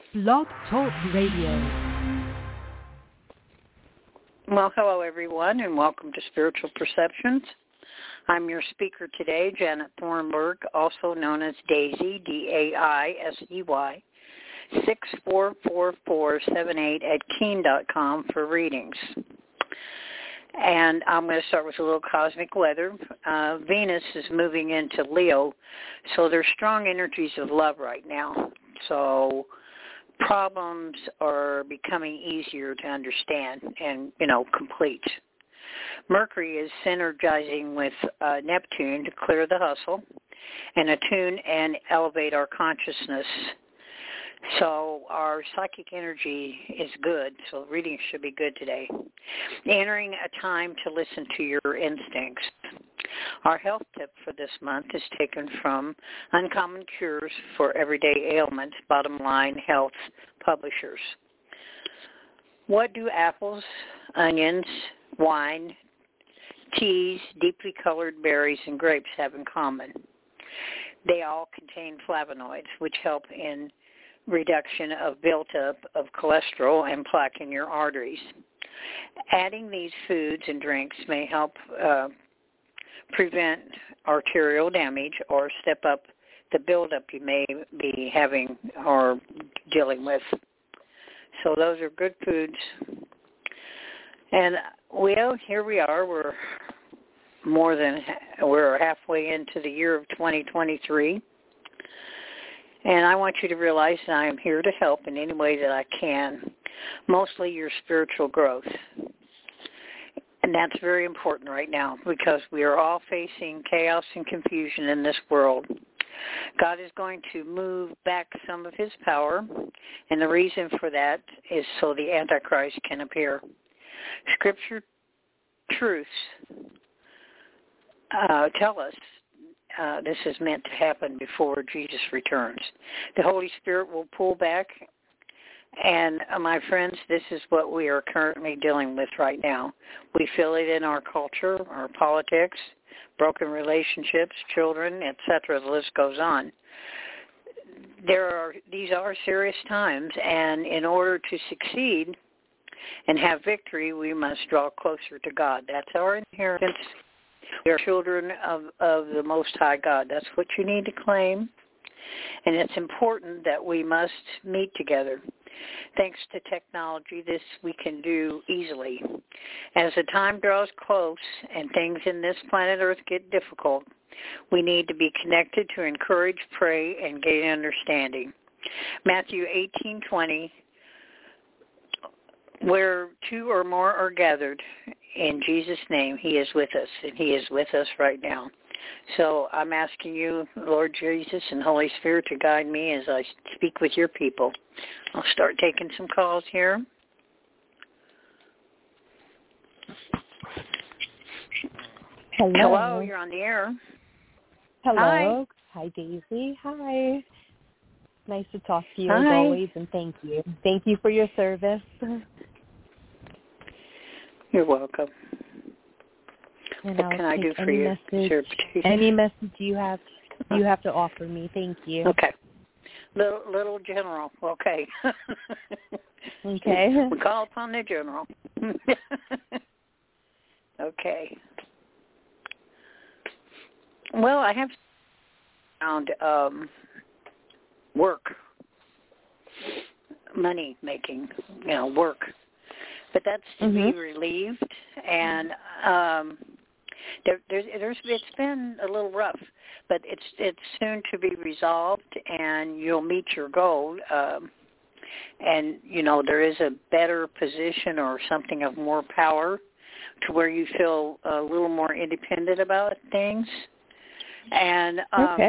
Blog Talk Radio. Well, hello, everyone, and welcome to Spiritual Perceptions. I'm your speaker today, Janet Thornburg, also known as Daisy, D-A-I-S-E-Y, 644478@keen.com for readings. And I'm going to start with a little cosmic weather. Venus is moving into Leo, so there's strong energies of love right now. So problems are becoming easier to understand and, complete. Mercury is synergizing with Neptune to clear the hustle and attune and elevate our consciousness. So our psychic energy is good, so reading should be good today. Entering a time to listen to your instincts. Our health tip for this month is taken from Uncommon Cures for Everyday Ailments, Bottom Line Health Publishers. What do apples, onions, wine, teas, deeply colored berries, and grapes have in common? They all contain flavonoids, which help in reduction of buildup of cholesterol and plaque in your arteries. Adding these foods and drinks may help prevent arterial damage or step up the buildup you may be having or dealing with. So those are good foods. And here we are. We're halfway into the year of 2023. And I want you to realize that I am here to help in any way that I can, mostly your spiritual growth. And that's very important right now because we are all facing chaos and confusion in this world. God is going to move back some of his power, and the reason for that is so the Antichrist can appear. Scripture truths tell us this is meant to happen before Jesus returns. The Holy Spirit will pull back, and my friends, this is what we are currently dealing with right now. We feel it in our culture, our politics, broken relationships, children, etc. The list goes on. These are serious times, and in order to succeed and have victory, we must draw closer to God. That's our inheritance. We are children of the Most High God. That's what you need to claim. And it's important that we must meet together. Thanks to technology, this we can do easily. As the time draws close and things in this planet Earth get difficult, we need to be connected to encourage, pray, and gain understanding. Matthew 18:20, where two or more are gathered in Jesus' name, he is with us, and he is with us right now. So I'm asking you, Lord Jesus and Holy Spirit, to guide me as I speak with your people. I'll start taking some calls here. Hello, you're on the air. Hello. Hi, Daisy. Hi. Nice to talk to you as always, and thank you. Thank you for your service. You're welcome. And what can I do for you? Any message you have to offer me. Thank you. Okay. Little general. Okay. Okay. We call upon the general. Okay. Well, I have found work, money making, work. But that's to be relieved, and it's been a little rough, but it's soon to be resolved, and you'll meet your goal. And there is a better position or something of more power, to where you feel a little more independent about things. And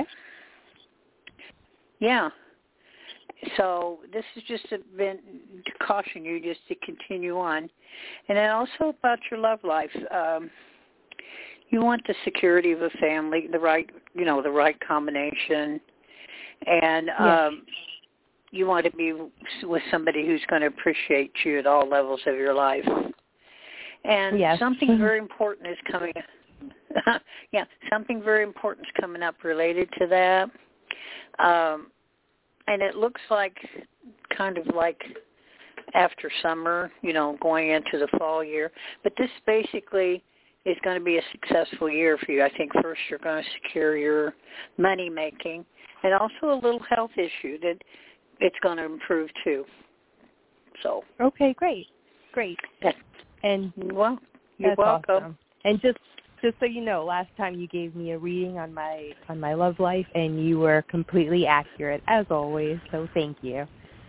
yeah. So this is just been to caution you just to continue on. And then also about your love life. You want the security of a family, the right combination. And you want to be with somebody who's going to appreciate you at all levels of your life. And something very important is coming. Something very important is coming up related to that. And it looks like kind of like after summer, going into the fall year. But this basically is going to be a successful year for you. I think first you're going to secure your money making, and also a little health issue that it's going to improve too. So. Okay, great. And well, you're welcome. Awesome. And just so you know, last time you gave me a reading on my love life, and you were completely accurate as always. So thank you.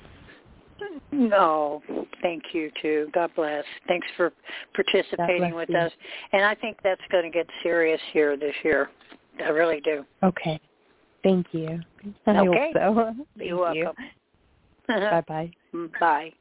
No, thank you too. God bless. Thanks for participating with us. And I think that's going to get serious here this year. I really do. Okay. Thank you. I hope so. You're welcome. Bye-bye. Bye.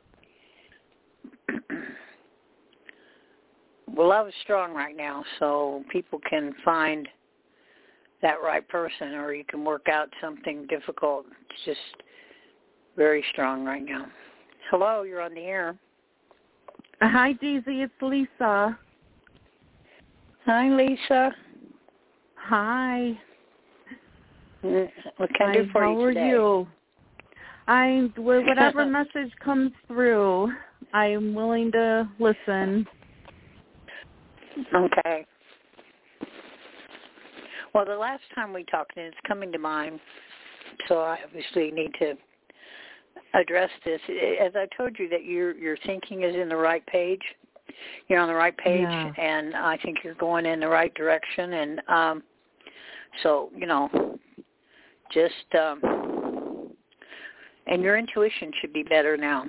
Well, love is strong right now, so people can find that right person, or you can work out something difficult. It's just very strong right now. Hello, you're on the air. Hi, Daisy. It's Lisa. Hi, Lisa. Hi. What can I do for you today? How are you? Whatever message comes through, I am willing to listen. Okay. Well, the last time we talked, and it's coming to mind, so I obviously need to address this. As I told you, that your thinking is in the right page. You're on the right page, and I think you're going in the right direction. And so, just and your intuition should be better now.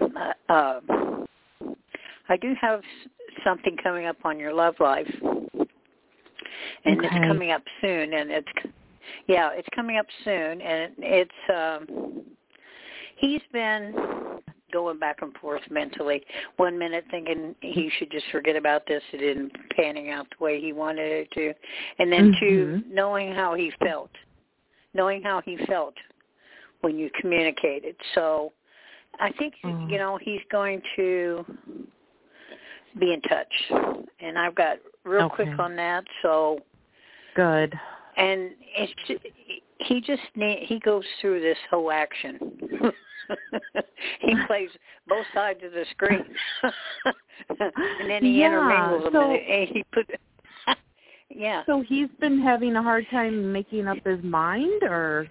I do have something coming up on your love life, and it's coming up soon. And it's coming up soon, and it's he's been going back and forth mentally. 1 minute thinking he should just forget about this, it isn't panning out the way he wanted it to, and then two, knowing how he felt when you communicated. So I think he's going to be in touch, and I've got real quick on that. So good. And he goes through this whole action. He plays both sides of the screen, and then he intermingles them, and he put. Yeah. So he's been having a hard time making up his mind, or?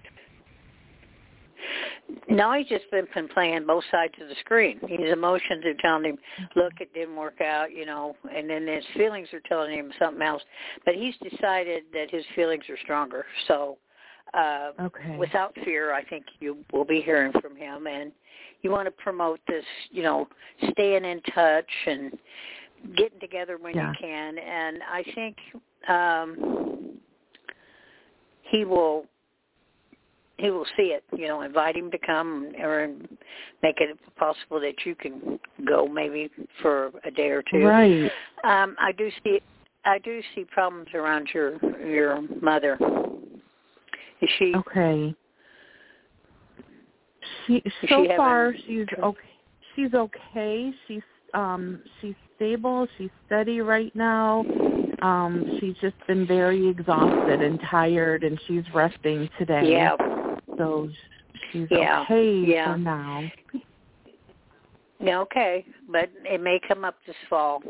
No, he's just been playing both sides of the screen. His emotions are telling him, look, it didn't work out, and then his feelings are telling him something else. But he's decided that his feelings are stronger. So without fear, I think you will be hearing from him. And you want to promote this, staying in touch and getting together when you can. And I think he will see it, invite him to come or make it possible that you can go maybe for a day or two. Right. I do see problems around your mother. Is she okay? She's okay. She's okay. She's stable. She's steady right now. She's just been very exhausted and tired, and she's resting today. Yeah. So she's okay for now. Yeah, okay. But it may come up this fall.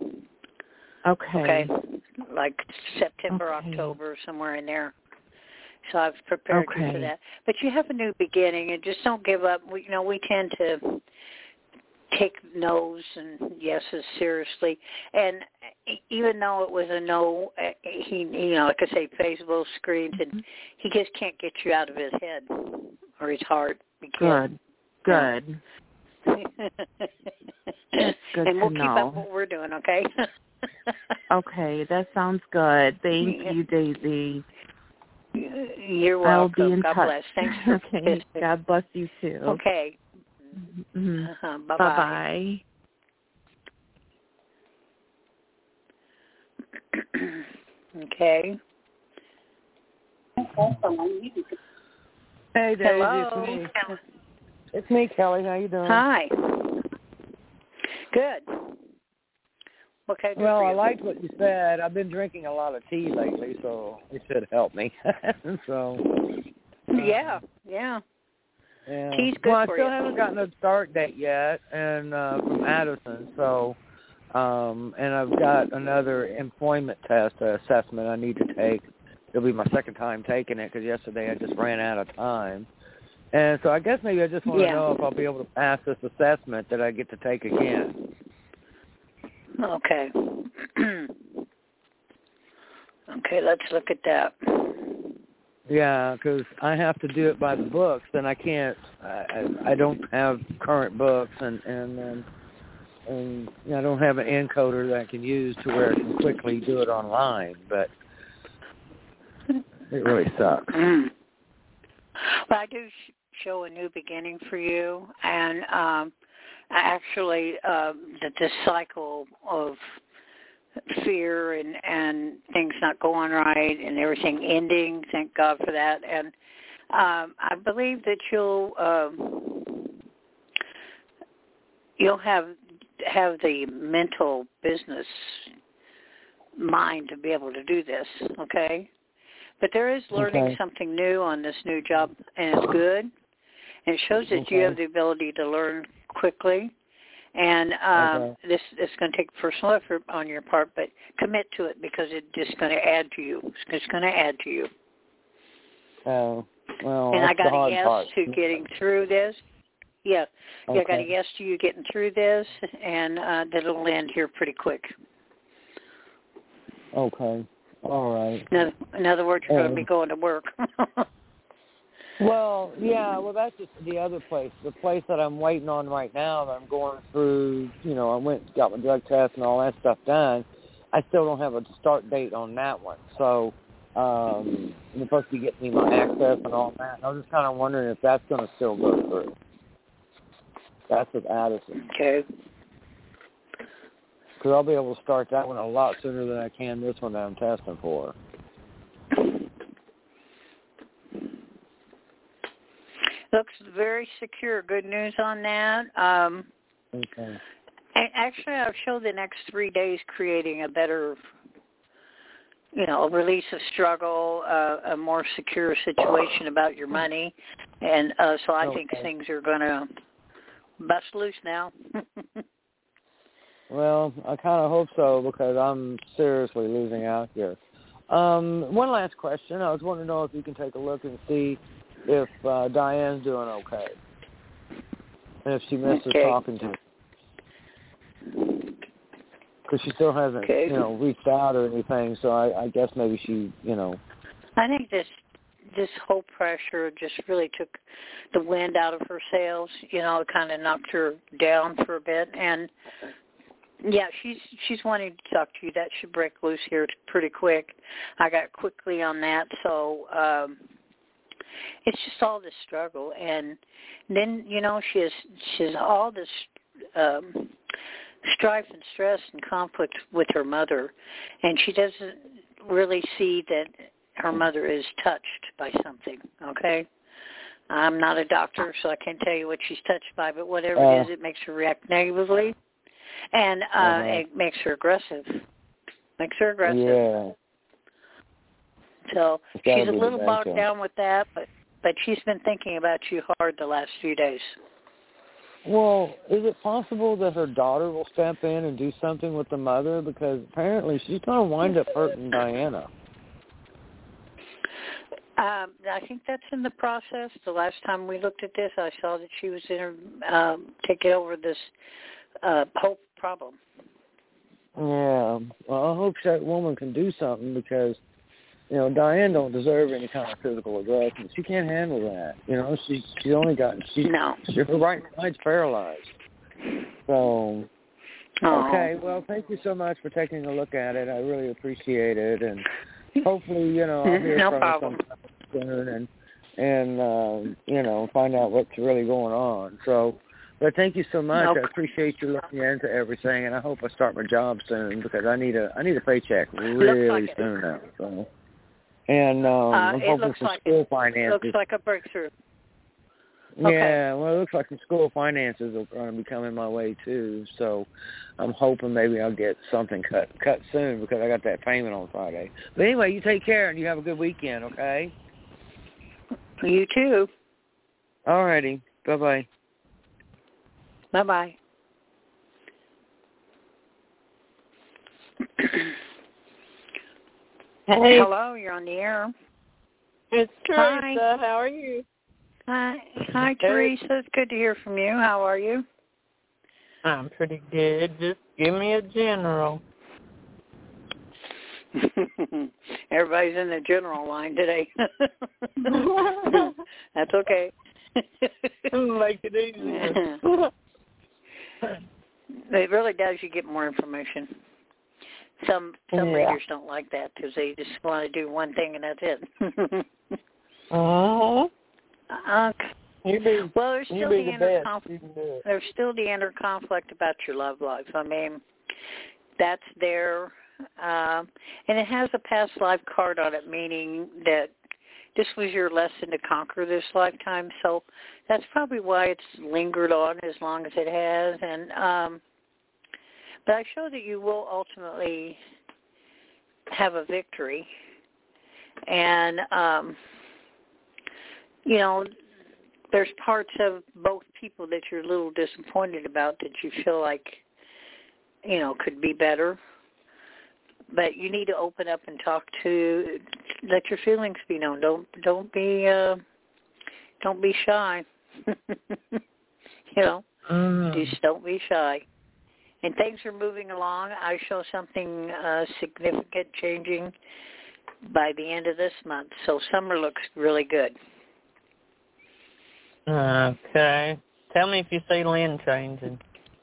Okay. Like September, October, somewhere in there. So I've prepared you for that. But you have a new beginning, and just don't give up. We tend to take no's and yeses seriously. And even though it was a no, he, like I say, plays both screens, and he just can't get you out of his head or his heart. Good. And we'll keep know. up what we're doing, okay? Okay, that sounds good. Thank you, Daisy. You're welcome. I'll be in God touch. bless. Thanks for okay. God bless you too. Okay. Mm-hmm. Bye-bye. Bye-bye. Okay. Hey, Daisy. Hello. It's me, Kelly. How you doing? Hi. Good. What can I do Well, for you? I liked what you said. I've been drinking a lot of tea lately, so it should help me. So. Yeah. Yeah. Tea's good I for still you. haven't gotten a start date yet, and from Addison. So, and I've got another employment test assessment I need to take. It'll be my second time taking it because yesterday I just ran out of time. And so I guess maybe I just want to know if I'll be able to pass this assessment that I get to take again. Okay. Okay, let's look at that. Yeah, because I have to do it by the books, and I can't. I don't have current books, and I don't have an encoder that I can use to where I can quickly do it online. But it really sucks. Well, I do show a new beginning for you, and actually that this cycle of fear and things not going right and everything ending, thank God for that. And I believe that you'll have the mental business mind to be able to do this, okay? But there is learning something new on this new job, and it's good. And it shows that you have the ability to learn quickly. And this is going to take personal effort on your part, but commit to it because it's just going to add to you. It's going to add to you. Oh, well, and I got a yes part. to getting through this. Yeah, I got a yes to you getting through this, and that it'll end here pretty quick. Okay. All right. In other words, you're going to be going to work. Well, yeah, that's just the other place. The place that I'm waiting on right now that I'm going through, I got my drug test and all that stuff done. I still don't have a start date on that one. So I'm supposed to be getting me my access and all that. And I was just kind of wondering if that's going to still go through. That's with Addison. Okay. Because I'll be able to start that one a lot sooner than I can this one that I'm testing for. Looks very secure. Good news on that. Okay. Actually, I'll show the next 3 days creating a better, a release of struggle, a more secure situation about your money. And so I think things are going to bust loose now. Well, I kind of hope so because I'm seriously losing out here. One last question. I was wanting to know if you can take a look and see if Diane's doing okay and if she misses talking to me. Because she still hasn't, reached out or anything, so I guess maybe she, I think this whole pressure just really took the wind out of her sails, it kind of knocked her down for a bit. And, yeah, she's wanting to talk to you. That should break loose here pretty quick. I got quickly on that, so it's just all this struggle. And then, she has all this strife and stress and conflict with her mother, and she doesn't really see that her mother is touched by something, okay? I'm not a doctor, so I can't tell you what she's touched by, but whatever it is, it makes her react negatively, and it makes her aggressive. Yeah. So she's a little bogged down with that, but she's been thinking about you hard the last few days. Well, is it possible that her daughter will step in and do something with the mother? Because apparently she's going to wind up hurting Diana. I think that's in the process. The last time we looked at this, I saw that she was taking over this whole problem. Yeah. Well, I hope that woman can do something because, Diane don't deserve any kind of physical aggression. She can't handle that. She's only got her right side's paralyzed. So, okay. Well, thank you so much for taking a look at it. I really appreciate it, and hopefully, I'll hear from her sometime soon and find out what's really going on. So, but thank you so much. I appreciate you looking into everything, and I hope I start my job soon because I need a paycheck really soon now. So. And I'm hoping some school finances. Looks like a breakthrough. Yeah, well, it looks like some school finances are going to be coming my way, too. So I'm hoping maybe I'll get something cut soon because I got that payment on Friday. But anyway, you take care and you have a good weekend, okay? You too. All righty. Bye-bye. Bye-bye. Hey. Hello, you're on the air. It's Teresa. Hi. How are you? Hi, Teresa. It's good to hear from you. How are you? I'm pretty good. Just give me a general. Everybody's in the general line today. That's okay. Make it easier. It really does. You get more information. Some readers don't like that because they just want to do one thing and that's it. Well, there's still there's still the inner conflict about your love life. I mean, that's there, and it has a past life card on it, meaning that this was your lesson to conquer this lifetime. So that's probably why it's lingered on as long as it has. And but I show that you will ultimately have a victory. And, you know, there's parts of both people that you're a little disappointed about that you feel like, you know, could be better. But you need to open up and talk to, let your feelings be known. Don't be shy. You know, just don't be shy. And things are moving along. I show something significant changing by the end of this month. So summer looks really good. Okay. Tell me if you see Lynn changing.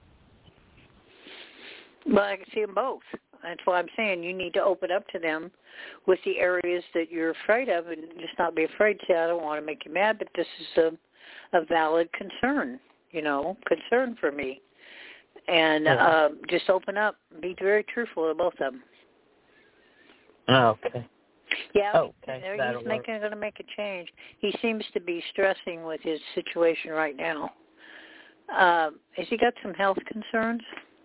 Well, I can see them both. That's why I'm saying you need to open up to them with the areas that you're afraid of and just not be afraid to say, I don't want to make you mad, but this is a valid concern, you know, concern for me. And just open up. Be very truthful to both of them. Okay. Yeah, okay. He's going to make a change. He seems to be stressing with his situation right now. Has he got some health concerns?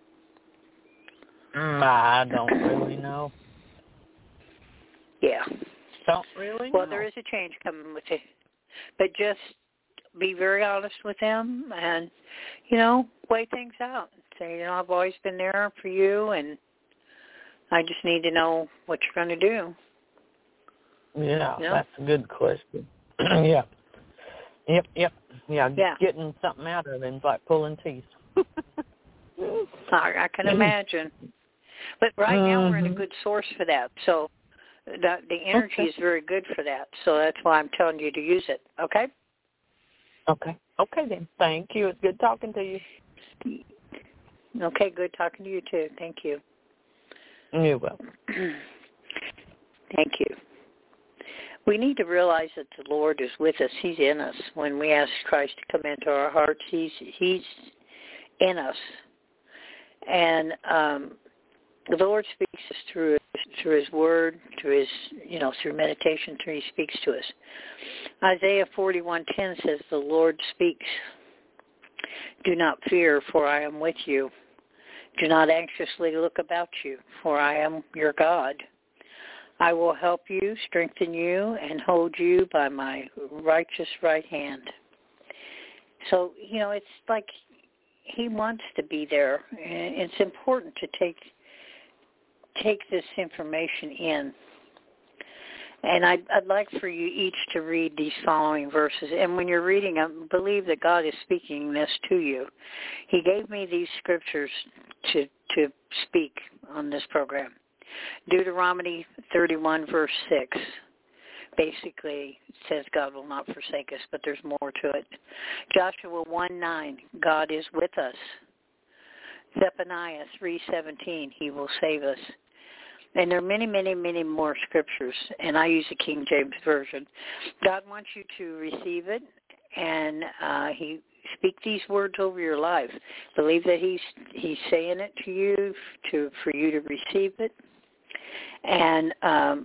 I don't really know. Yeah. Don't really know. Well, there is a change coming with it. But just be very honest with him and, you know, weigh things out. Say, you know, I've always been there for you, and I just need to know what you're going to do. Yeah, that's a good question. Yeah. Yep. Yeah, getting something out of him is like pulling teeth. I can imagine. But right now we're in a good source for that. So the energy is very good for that. So that's why I'm telling you to use it. Okay? Okay. Okay, then. Thank you. It's good talking to you. Okay, good talking to you, too. Thank you. You're welcome. Thank you. We need to realize that the Lord is with us. He's in us. When we ask Christ to come into our hearts, He's in us. And the Lord speaks us through His Word, through His, through meditation, He speaks to us. Isaiah 41:10 says, "The Lord speaks. Do not fear, for I am with you. Do not anxiously look about you, for I am your God. I will help you, strengthen you, and hold you by my righteous right hand." So, it's like He wants to be there. And it's important to take this information in. And I'd like for you each to read these following verses. And when you're reading them, believe that God is speaking this to you. He gave me these scriptures to speak on this program. Deuteronomy 31, verse 6. Basically, it says God will not forsake us, but there's more to it. Joshua 1:9, God is with us. Zephaniah 3:17, He will save us. And there are many, many, many more scriptures, and I use the King James Version. God wants you to receive it, and He speak these words over your life. Believe that He's saying it to you for you to receive it. And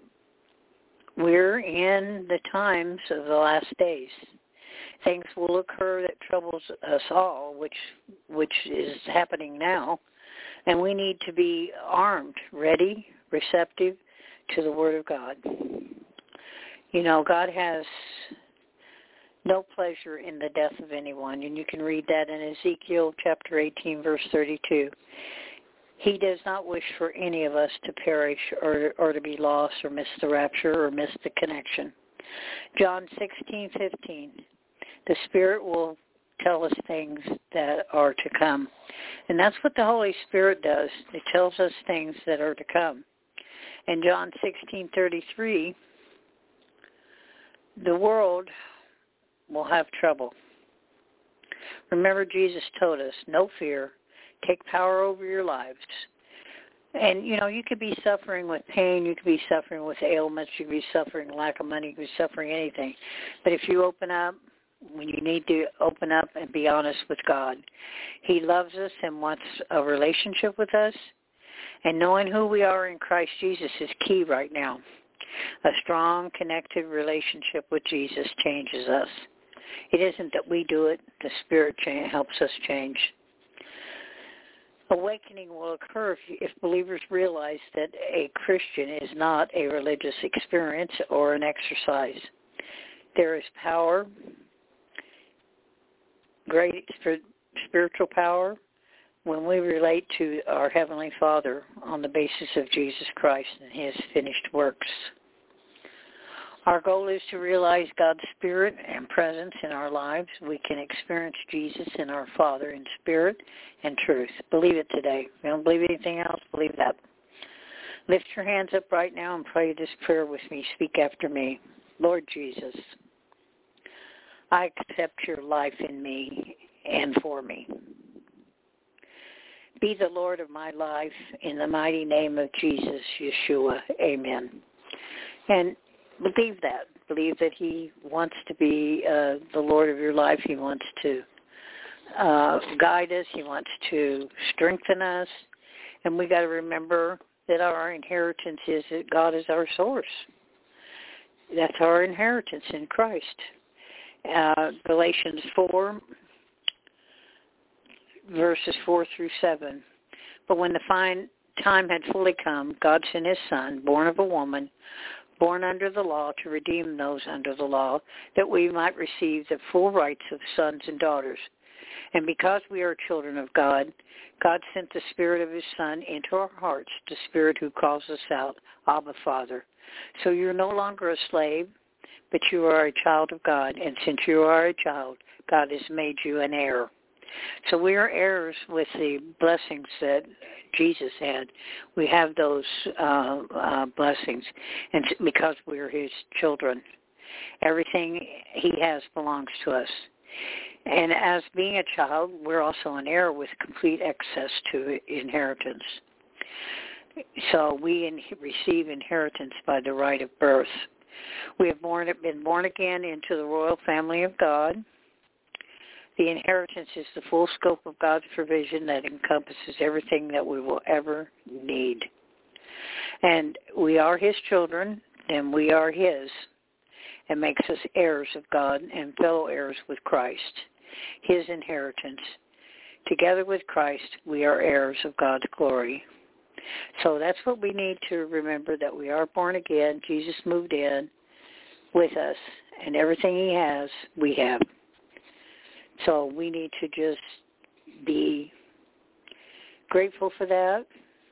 we're in the times of the last days. Things will occur that troubles us all, which is happening now, and we need to be armed, ready, receptive to the Word of God. God has no pleasure in the death of anyone. And you can read that in Ezekiel chapter 18, verse 32. He does not wish for any of us to perish or to be lost or miss the rapture or miss the connection. John 16:15. The Spirit will tell us things that are to come. And that's what the Holy Spirit does. It tells us things that are to come. In John 16:33, the world will have trouble. Remember, Jesus told us, no fear, take power over your lives. And, you could be suffering with pain, you could be suffering with ailments, you could be suffering lack of money, you could be suffering anything. But if you open up, when you need to open up and be honest with God, He loves us and wants a relationship with us. And knowing who we are in Christ Jesus is key right now. A strong, connected relationship with Jesus changes us. It isn't that we do it. The Spirit helps us change. Awakening will occur if believers realize that a Christian is not a religious experience or an exercise. There is power, great spiritual power, when we relate to our Heavenly Father on the basis of Jesus Christ and His finished works. Our goal is to realize God's Spirit and presence in our lives. We can experience Jesus and our Father in spirit and truth. Believe it today. If you don't believe anything else, believe that. Lift your hands up right now and pray this prayer with me. Speak after me. Lord Jesus, I accept your life in me and for me. Be the Lord of my life in the mighty name of Jesus, Yeshua. Amen. And believe that. Believe that He wants to be the Lord of your life. He wants to guide us. He wants to strengthen us. And we got to remember that our inheritance is that God is our source. That's our inheritance in Christ. Galatians 4, verses 4 through 7. But when the time had fully come, God sent His Son, born of a woman, born under the law, to redeem those under the law, that we might receive the full rights of sons and daughters. And because we are children of God, God sent the Spirit of His Son into our hearts, the Spirit who calls us out, Abba, Father. So you're no longer a slave, but you are a child of God. And since you are a child, God has made you an heir. So we are heirs with the blessings that Jesus had. We have those blessings, and because we are His children, everything He has belongs to us. And as being a child, we're also an heir with complete access to inheritance. So we receive inheritance by the right of birth. We have been born again into the royal family of God. The inheritance is the full scope of God's provision that encompasses everything that we will ever need. And we are His children, and we are His. It makes us heirs of God and fellow heirs with Christ, His inheritance. Together with Christ, we are heirs of God's glory. So that's what we need to remember, that we are born again. Jesus moved in with us, and everything He has, we have. So we need to just be grateful for that.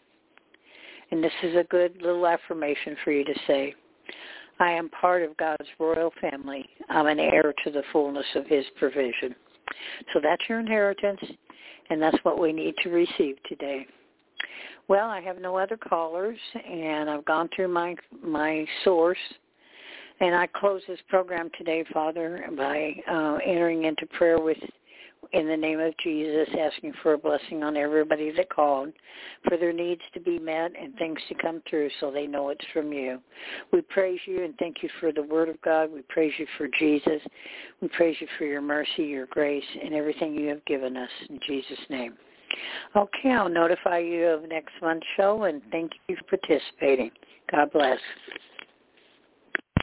And this is a good little affirmation for you to say. I am part of God's royal family. I'm an heir to the fullness of His provision. So that's your inheritance, and that's what we need to receive today. Well, I have no other callers, and I've gone through my source. And I close this program today, Father, by entering into prayer in the name of Jesus, asking for a blessing on everybody that called, for their needs to be met and things to come through so they know it's from you. We praise you and thank you for the Word of God. We praise you for Jesus. We praise you for your mercy, your grace, and everything you have given us. In Jesus' name. Okay, I'll notify you of next month's show, and thank you for participating. God bless.